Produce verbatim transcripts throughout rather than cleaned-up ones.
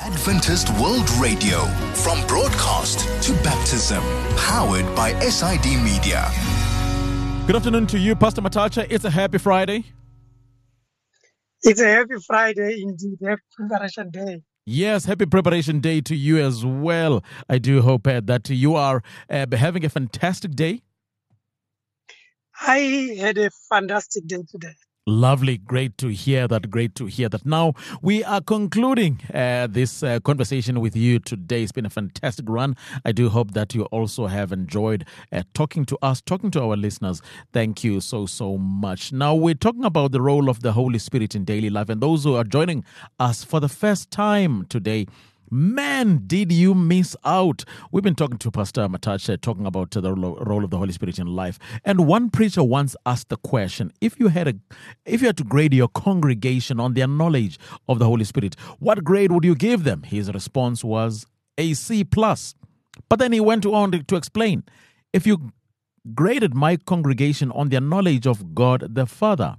Adventist World Radio, from broadcast to baptism, powered by S I D Media. Good afternoon to you, Pastor Matacha. It's a happy Friday. It's a happy Friday indeed, happy preparation day. Yes, happy preparation day to you as well. I do hope uh, that you are uh, having a fantastic day. I had a fantastic day today. Lovely. Great to hear that. Great to hear that. Now, we are concluding uh, this uh, conversation with you today. It's been a fantastic run. I do hope that you also have enjoyed uh, talking to us, talking to our listeners. Thank you so, so much. Now, we're talking about the role of the Holy Spirit in daily life. And those who are joining us for the first time today, man, did you miss out? We've been talking to Pastor Matacha, talking about the role of the Holy Spirit in life. And one preacher once asked the question, if you had a, if you had to grade your congregation on their knowledge of the Holy Spirit, what grade would you give them? His response was a C plus. But then he went on to explain, if you graded my congregation on their knowledge of God the Father,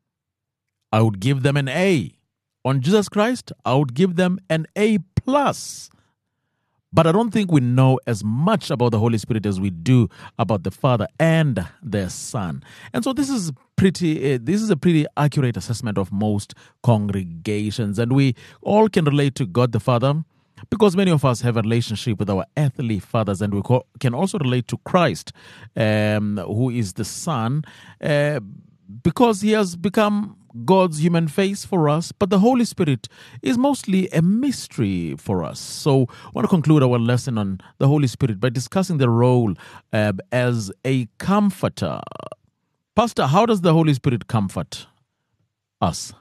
I would give them an A. On Jesus Christ, I would give them an A plus. But I don't think we know as much about the Holy Spirit as we do about the Father and the Son. And so this is pretty. Uh, this is a pretty accurate assessment of most congregations, and we all can relate to God the Father because many of us have a relationship with our earthly fathers, and we co- can also relate to Christ, um, who is the Son, uh, because he has become God's human face for us, but the Holy Spirit is mostly a mystery for us. So I want to conclude our lesson on the Holy Spirit by discussing the role uh, as a comforter. Pastor, how does the Holy Spirit comfort us?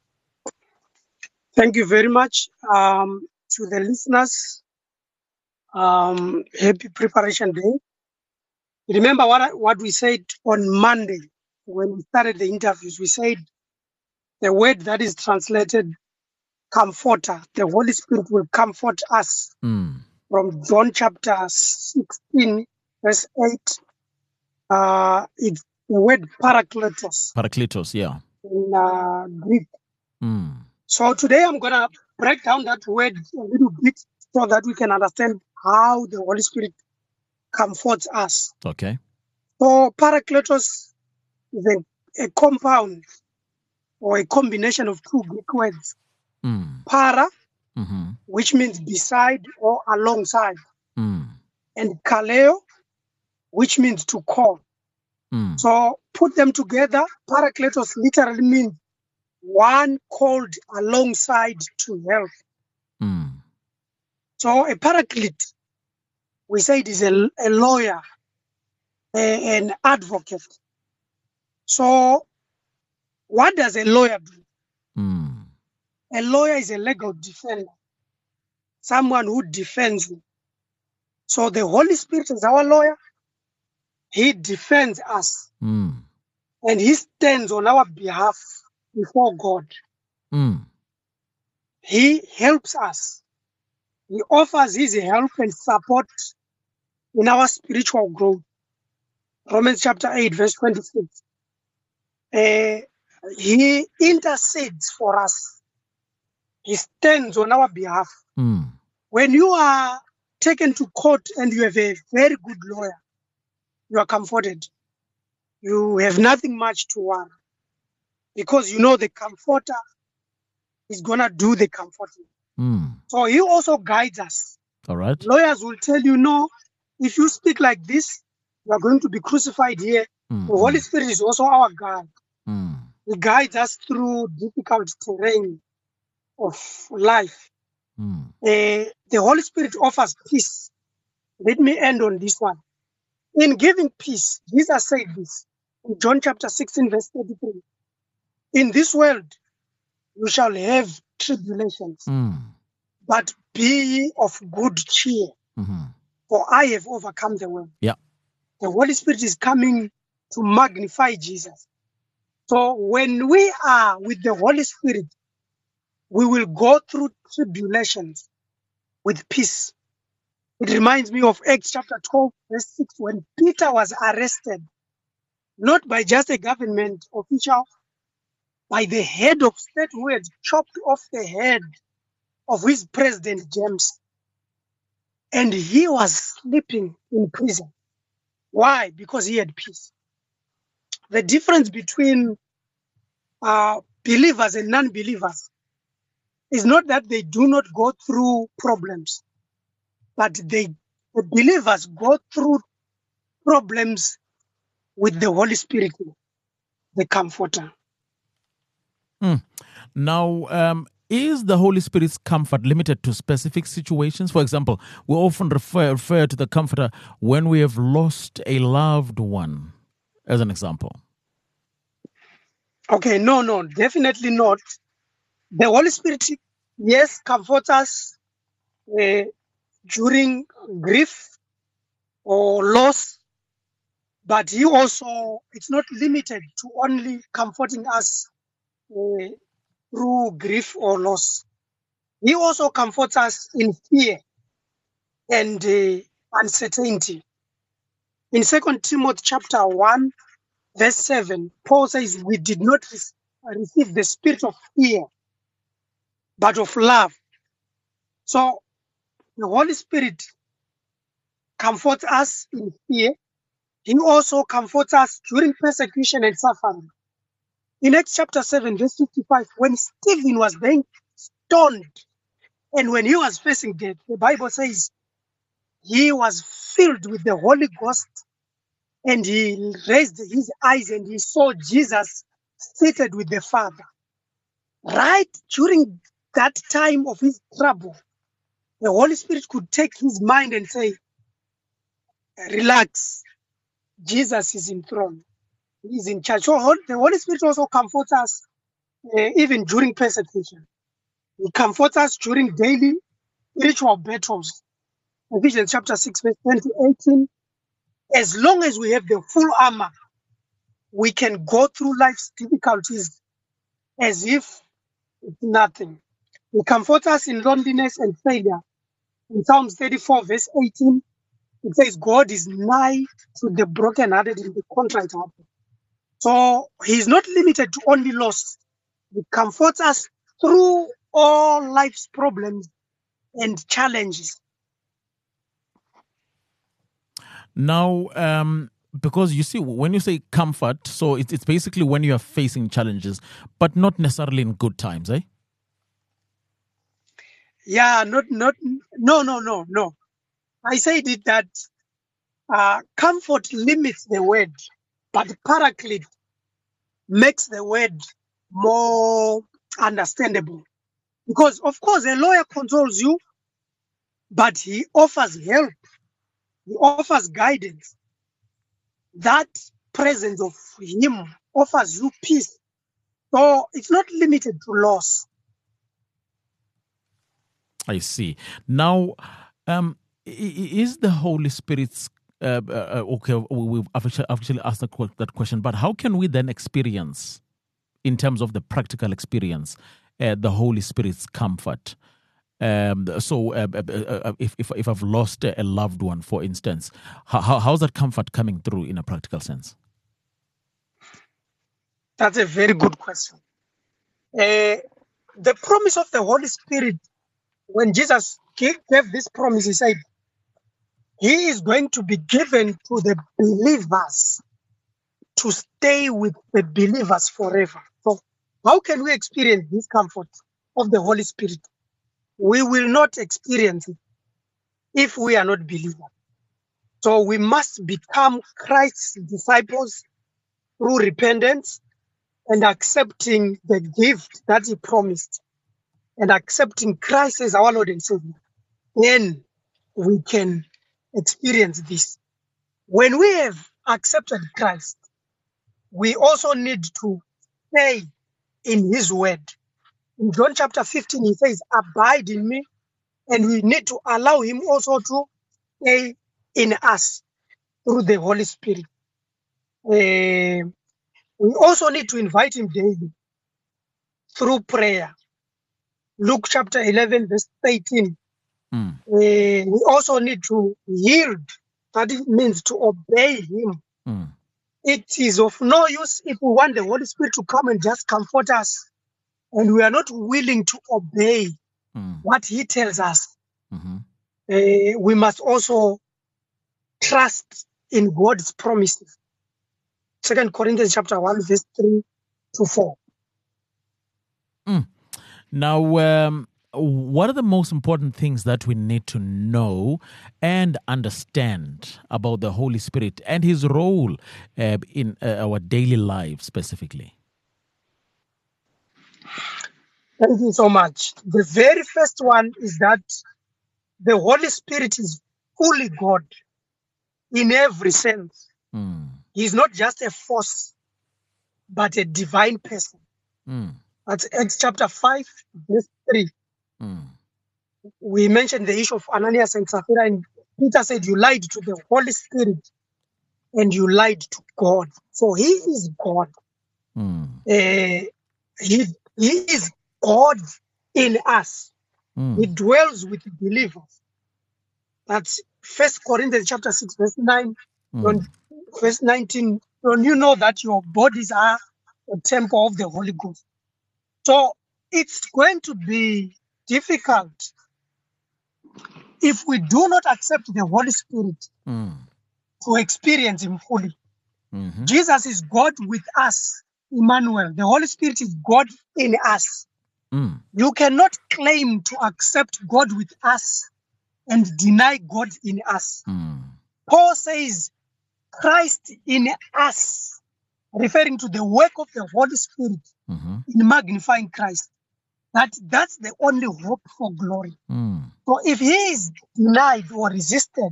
Thank you very much. Um, to the listeners, um, happy preparation day. Remember what, I, what we said on Monday when we started the interviews. We said the word that is translated comforter, the Holy Spirit will comfort us. Mm. From John chapter sixteen, verse eight. Uh, it's the word parakletos. Parakletos, yeah. In uh, Greek. Mm. So today I'm going to break down that word a little bit so that we can understand how the Holy Spirit comforts us. Okay. So parakletos is a, a compound or a combination of two Greek words. Mm. Para, mm-hmm. which means beside or alongside, mm. and kaleo, which means to call. Mm. So put them together, parakletos literally means one called alongside to help. Mm. So a paraclete, we say it is a, a lawyer, a, an advocate. So what does a lawyer do? Mm. A lawyer is a legal defender, someone who defends you. So the Holy Spirit is our lawyer. He defends us. Mm. And he stands on our behalf before God. Mm. He helps us. He offers his help and support in our spiritual growth. Romans chapter eight, verse twenty-six. Uh, he intercedes for us. He stands on our behalf. Mm. When you are taken to court and you have a very good lawyer, you are comforted. You have nothing much to worry because you know the comforter is going to do the comforting. Mm. So he also guides us. All right. Lawyers will tell you, no, if you speak like this, you are going to be crucified here. Mm. The Holy Spirit is also our guide. Mm. He guides us through difficult terrain of life. Mm. Uh, the Holy Spirit offers peace. Let me end on this one. In giving peace, Jesus said this in John chapter sixteen, verse thirty-three. In this world, you shall have tribulations, Mm. but be ye of good cheer, Mm-hmm. for I have overcome the world. Yeah. The Holy Spirit is coming to magnify Jesus. So when we are with the Holy Spirit, we will go through tribulations with peace. It reminds me of Acts chapter twelve, verse six, when Peter was arrested, not by just a government official, by the head of state who had chopped off the head of his president, James, and he was sleeping in prison. Why? Because he had peace. The difference between uh, believers and non-believers is not that they do not go through problems, but they, the believers go through problems with the Holy Spirit, the Comforter. Mm. Now, um, is the Holy Spirit's comfort limited to specific situations? For example, we often refer, refer to the Comforter when we have lost a loved one, as an example. Okay, no, no, definitely not. The Holy Spirit, yes, comforts us uh, during grief or loss, but he also, it's not limited to only comforting us uh, through grief or loss. He also comforts us in fear and uh, uncertainty. In Second Timothy chapter one, verse seven, Paul says, we did not re- receive the spirit of fear, but of love. So the Holy Spirit comforts us in fear. He also comforts us during persecution and suffering. In Acts chapter seven, verse fifty-five, when Stephen was being stoned and when he was facing death, the Bible says he was filled with the Holy Ghost and he raised his eyes and he saw Jesus seated with the Father. Right during that time of his trouble, the Holy Spirit could take his mind and say, relax, Jesus is enthroned. He is in charge. So the Holy Spirit also comforts us uh, even during persecution. He comforts us during daily spiritual battles. Ephesians chapter six, verse twenty, eighteen. As long as we have the full armor, we can go through life's difficulties as if it's nothing. He comforts us in loneliness and failure. In Psalms thirty-four, verse eighteen, it says, God is nigh to the brokenhearted and the contrite heart. So he's not limited to only loss. He comforts us through all life's problems and challenges. Now, um, because you see, when you say comfort, so it's, it's basically when you are facing challenges, but not necessarily in good times, eh? Yeah, not, not, no, no, no, no. I said it that uh, comfort limits the word, but paraclete makes the word more understandable. Because, of course, a lawyer consoles you, but he offers help. He offers guidance. That presence of him offers you peace. So it's not limited to loss. I see. Now, um, is the Holy Spirit's uh, uh, okay? We've actually, actually asked that, that question, but how can we then experience, in terms of the practical experience, uh, the Holy Spirit's comfort? Um, so, uh, uh, uh, if, if if I've lost a loved one, for instance, how how's that comfort coming through in a practical sense? That's a very good question. Uh, the promise of the Holy Spirit, when Jesus gave, gave this promise, he said, he is going to be given to the believers to stay with the believers forever. So how can we experience this comfort of the Holy Spirit? We will not experience it if we are not believers. So we must become Christ's disciples through repentance and accepting the gift that he promised and accepting Christ as our Lord and Savior. Then we can experience this. When we have accepted Christ, we also need to stay in his word. In John chapter fifteen, he says, abide in me, and we need to allow him also to stay in us through the Holy Spirit. Uh, we also need to invite him daily through prayer. Luke chapter eleven, verse eighteen. Mm. Uh, we also need to yield. That it means to obey him. Mm. It is of no use if we want the Holy Spirit to come and just comfort us, and we are not willing to obey Mm. what he tells us, Mm-hmm. uh, we must also trust in God's promises. Second Corinthians chapter one, verse three to four. Now, um, what are the most important things that we need to know and understand about the Holy Spirit and his role uh, in uh, our daily lives specifically? Thank you so much. The very first one is that the Holy Spirit is fully God in every sense. Mm. He's not just a force, but a divine person. Mm. That's Acts chapter five, verse three. Mm. We mentioned the issue of Ananias and Sapphira, and Peter said, you lied to the Holy Spirit and you lied to God. So he is God. Mm. Uh, he, he is God in us. Mm. He dwells with believers. That's First Corinthians chapter six, verse nine. Mm. Don't- Verse nineteen. Don't you know that your bodies are a temple of the Holy Ghost? So it's going to be difficult if we do not accept the Holy Spirit Mm. to experience Him fully. Mhm. Jesus is God with us, Emmanuel. The Holy Spirit is God in us. Mm. You cannot claim to accept God with us and deny God in us. Mm. Paul says, Christ in us, referring to the work of the Holy Spirit Mhm. in magnifying Christ. That, that's the only hope for glory. Mm. So if he is denied or resisted,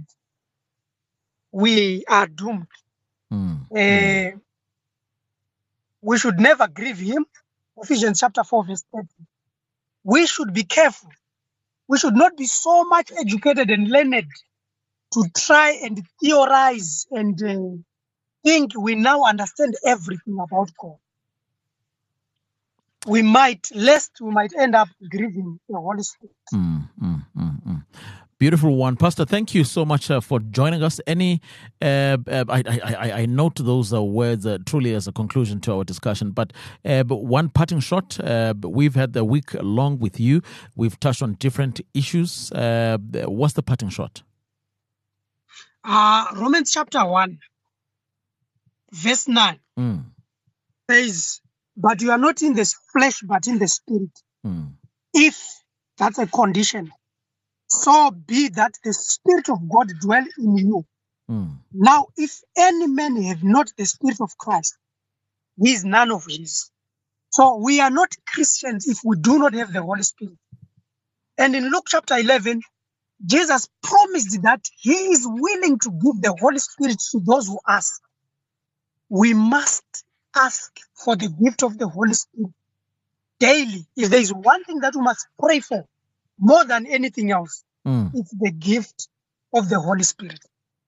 we are doomed. Mm. Uh, we should never grieve him. Ephesians chapter four, verse thirty. We should be careful. We should not be so much educated and learned to try and theorize and uh, think we now understand everything about God. We might, lest we might end up grieving the Holy Spirit. Mm, mm, mm, mm. Beautiful one, Pastor. Thank you so much uh, for joining us. Any, uh, uh, I, I, I, I note those uh, words uh, truly as a conclusion to our discussion. But, uh, but one parting shot. Uh, we've had the week long with you. We've touched on different issues. Uh, what's the parting shot? Uh, Romans chapter one, verse nine Mm, says, but you are not in the flesh, but in the spirit. mm, If that's a condition, so be that the Spirit of God dwell in you. mm, Now, if any man have not the Spirit of Christ, he is none of his. So we are not Christians if we do not have the Holy Spirit. And in Luke chapter eleven, Jesus promised that he is willing to give the Holy Spirit to those who ask. We must ask for the gift of the Holy Spirit daily. If there is one thing that we must pray for more than anything else, mm. it's the gift of the Holy Spirit.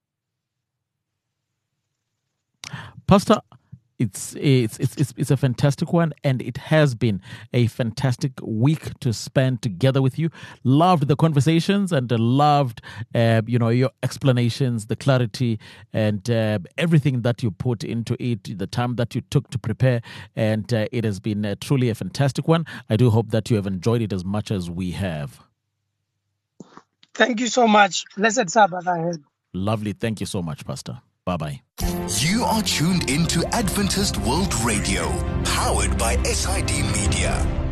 Pastor, it's, it's it's it's it's a fantastic one, and it has been a fantastic week to spend together with you. Loved the conversations and uh, loved uh, you know your explanations, the clarity, and uh, everything that you put into it, the time that you took to prepare, and uh, it has been uh, truly a fantastic one. I do hope that you have enjoyed it as much as we have. Thank you so much. Blessed Sabbath ahead. Lovely. Thank you so much, Pastor. Bye-bye. You are tuned into Adventist World Radio, powered by S I D Media.